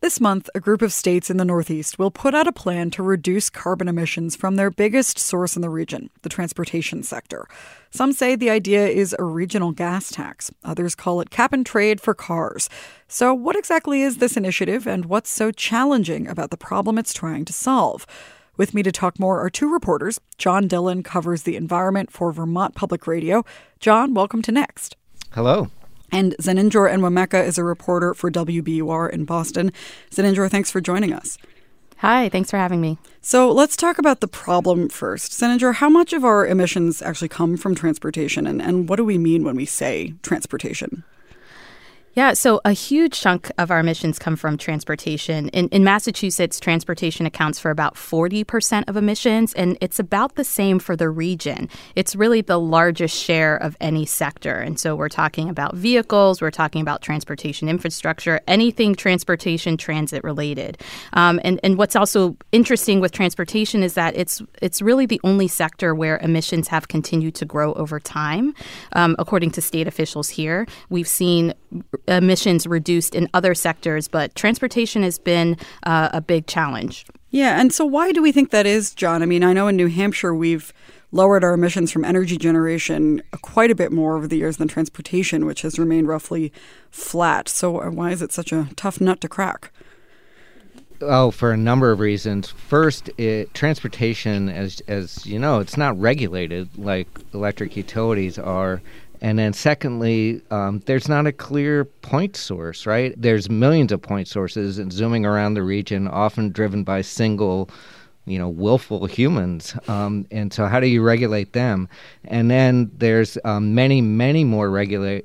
This month, a group of states in the Northeast will put out a plan to reduce carbon emissions from their biggest source in the region, the transportation sector. Some say the idea is a regional gas tax. Others call it cap and trade for cars. So what exactly is this initiative, and what's so challenging about the problem it's trying to solve? With me to talk more are two reporters. John Dillon covers the environment for Vermont Public Radio. John, welcome to Next. Hello. And Zeninjor Enwemeka is a reporter for WBUR in Boston. Zeninjor, thanks for joining us. Hi, thanks for having me. So let's talk about the problem first. Zeninjor, how much of our emissions actually come from transportation, and what do we mean when we say transportation? Yeah, so a huge chunk of our emissions come from transportation. In Massachusetts, transportation accounts for about 40% of emissions, and it's about the same for the region. It's really the largest share of any sector. And so we're talking about vehicles, we're talking about transportation infrastructure, anything transportation, transit related. And what's also interesting with transportation is that it's really the only sector where emissions have continued to grow over time. According to state officials here, we've seen emissions reduced in other sectors, but transportation has been a big challenge. Yeah, and so why do we think that is, John? I mean, I know in New Hampshire we've lowered our emissions from energy generation quite a bit more over the years than transportation, which has remained roughly flat. So why is it such a tough nut to crack? Oh, for a number of reasons. First, transportation, as you know, it's not regulated like electric utilities are. And then secondly, there's not a clear point source, right? There's millions of point sources and zooming around the region, often driven by single, willful humans. And so how do you regulate them? And then there's many, many more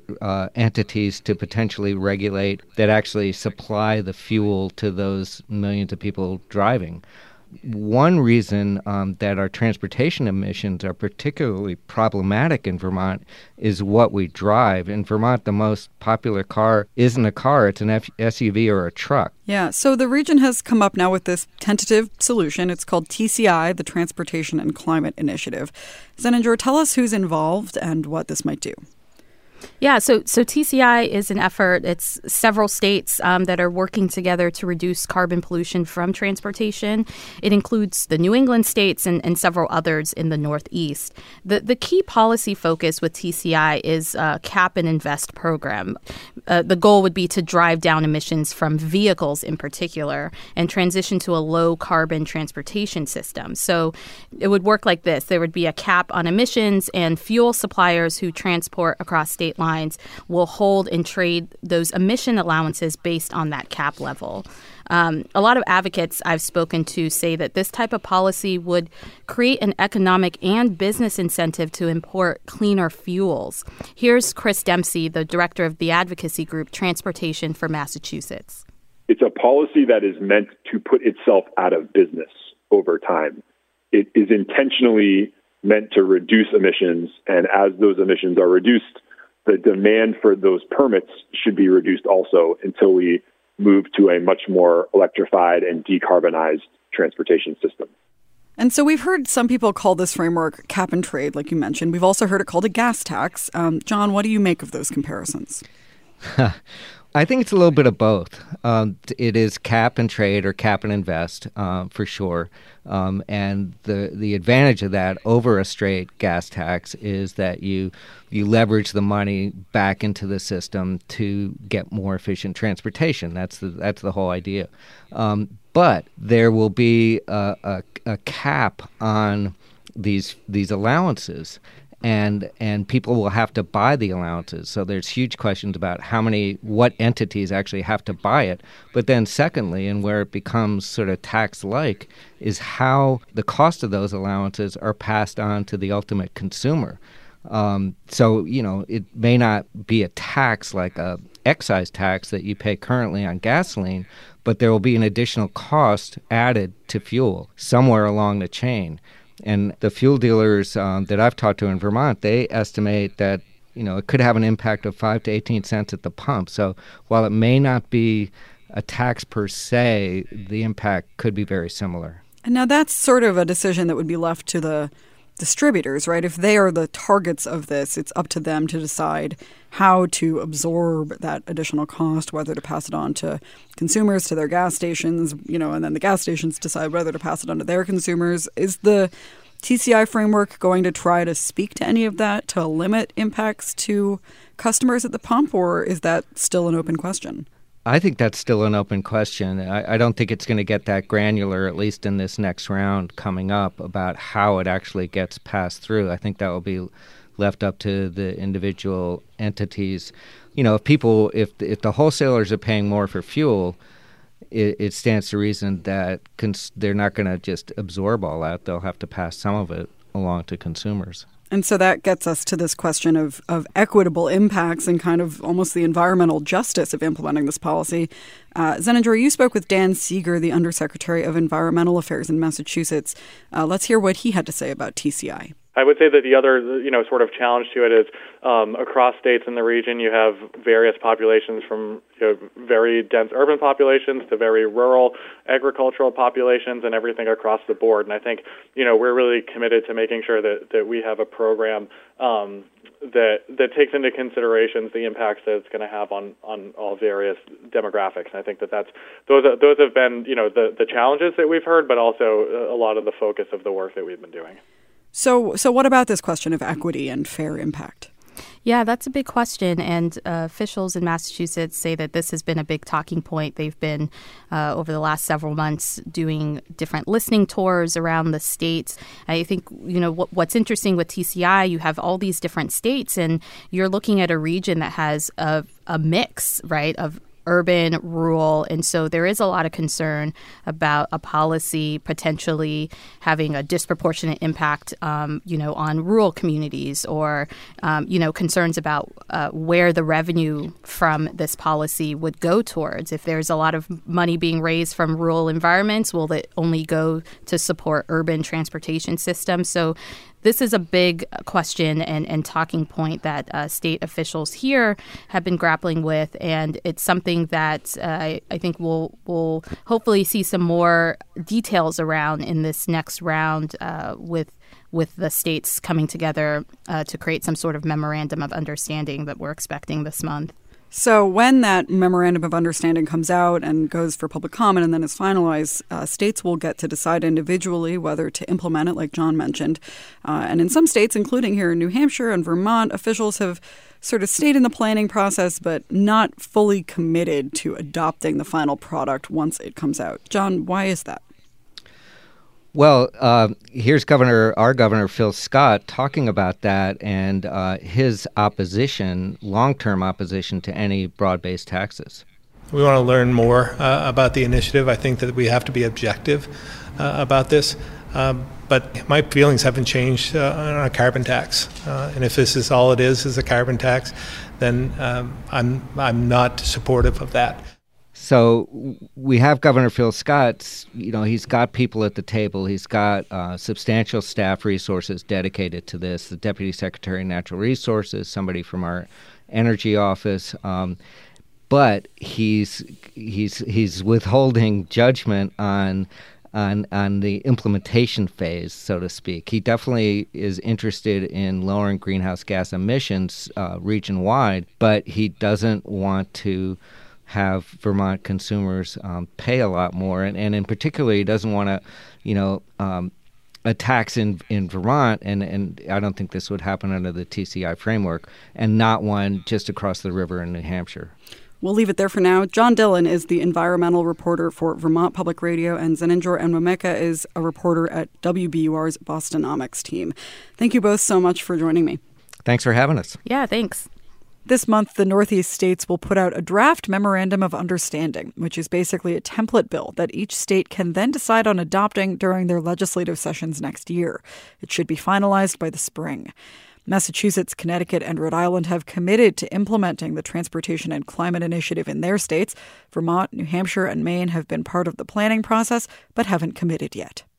entities to potentially regulate that actually supply the fuel to those millions of people driving. One reason that our transportation emissions are particularly problematic in Vermont is what we drive. In Vermont, the most popular car isn't a car, it's an SUV or a truck. Yeah, so the region has come up now with this tentative solution. It's called TCI, the Transportation and Climate Initiative. Zeninjor, tell us who's involved and what this might do. Yeah, so TCI is an effort. It's several states that are working together to reduce carbon pollution from transportation. It includes the New England states and several others in the Northeast. The key policy focus with TCI is a cap and invest program. The goal would be to drive down emissions from vehicles in particular and transition to a low carbon transportation system. So it would work like this. There would be a cap on emissions, and fuel suppliers who transport across state lines will hold and trade those emission allowances based on that cap level. A lot of advocates I've spoken to say that this type of policy would create an economic and business incentive to import cleaner fuels. Here's Chris Dempsey, the director of the advocacy group Transportation for Massachusetts. It's a policy that is meant to put itself out of business over time. It is intentionally meant to reduce emissions, and as those emissions are reduced, the demand for those permits should be reduced also until we move to a much more electrified and decarbonized transportation system. And so we've heard some people call this framework cap and trade, like you mentioned. We've also heard it called a gas tax. John, what do you make of those comparisons? I think it's a little bit of both. It is cap and trade or cap and invest for sure. And the advantage of that over a straight gas tax is that you leverage the money back into the system to get more efficient transportation. That's the whole idea. But there will be a cap on these allowances. And people will have to buy the allowances. So there's huge questions about what entities actually have to buy it. But then secondly, and where it becomes sort of tax-like, is how the cost of those allowances are passed on to the ultimate consumer. So, it may not be a tax like a excise tax that you pay currently on gasoline, but there will be an additional cost added to fuel somewhere along the chain. And the fuel dealers that I've talked to in Vermont, they estimate that, it could have an impact of 5 to 18 cents at the pump. So while it may not be a tax per se, the impact could be very similar. And now that's sort of a decision that would be left to the distributors, right? If they are the targets of this, it's up to them to decide how to absorb that additional cost, whether to pass it on to consumers, to their gas stations, and then the gas stations decide whether to pass it on to their consumers. Is the TCI framework going to try to speak to any of that, to limit impacts to customers at the pump, or is that still an open question? I think that's still an open question. I don't think it's going to get that granular, at least in this next round coming up, about how it actually gets passed through. I think that will be left up to the individual entities. If the wholesalers are paying more for fuel, it stands to reason that they're not going to just absorb all that. They'll have to pass some of it along to consumers. And so that gets us to this question of equitable impacts and kind of almost the environmental justice of implementing this policy. Zeninjor, you spoke with Dan Seeger, the Undersecretary of Environmental Affairs in Massachusetts. Let's hear what he had to say about TCI. I would say that the other, sort of challenge to it is across states in the region, you have various populations from very dense urban populations to very rural agricultural populations and everything across the board. And I think, we're really committed to making sure that we have a program that takes into considerations the impacts that it's going to have on all various demographics. And I think those have been, the challenges that we've heard, but also a lot of the focus of the work that we've been doing. So what about this question of equity and fair impact? Yeah, that's a big question. And officials in Massachusetts say that this has been a big talking point. They've been, over the last several months, doing different listening tours around the states. I think, what's interesting with TCI, you have all these different states, and you're looking at a region that has a mix, right, of urban, rural, and so there is a lot of concern about a policy potentially having a disproportionate impact, on rural communities, or, concerns about where the revenue from this policy would go towards. If there's a lot of money being raised from rural environments, will it only go to support urban transportation systems? So this is a big question and talking point that state officials here have been grappling with, and it's something that I think we'll hopefully see some more details around in this next round with the states coming together to create some sort of memorandum of understanding that we're expecting this month. So when that memorandum of understanding comes out and goes for public comment and then is finalized, states will get to decide individually whether to implement it, like John mentioned. And in some states, including here in New Hampshire and Vermont, officials have sort of stayed in the planning process but not fully committed to adopting the final product once it comes out. John, why is that? Well, here's our governor, Phil Scott, talking about that and his opposition, long-term opposition to any broad-based taxes. We want to learn more about the initiative. I think that we have to be objective about this. But my feelings haven't changed on a carbon tax. And if this is all it is a carbon tax, then I'm not supportive of that. So we have Governor Phil Scott. He's got people at the table. He's got substantial staff resources dedicated to this. The Deputy Secretary of Natural Resources, somebody from our energy office, but he's withholding judgment on the implementation phase, so to speak. He definitely is interested in lowering greenhouse gas emissions region-wide, but he doesn't want to have Vermont consumers pay a lot more, and in particular, he doesn't want to, a tax in Vermont, and I don't think this would happen under the TCI framework, and not one just across the river in New Hampshire. We'll leave it there for now. John Dillon is the environmental reporter for Vermont Public Radio, and Zeninjor Enwemeka is a reporter at WBUR's Bostonomics team. Thank you both so much for joining me. Thanks for having us. Yeah, thanks. This month, the Northeast states will put out a draft memorandum of understanding, which is basically a template bill that each state can then decide on adopting during their legislative sessions next year. It should be finalized by the spring. Massachusetts, Connecticut, and Rhode Island have committed to implementing the Transportation and Climate Initiative in their states. Vermont, New Hampshire, and Maine have been part of the planning process, but haven't committed yet.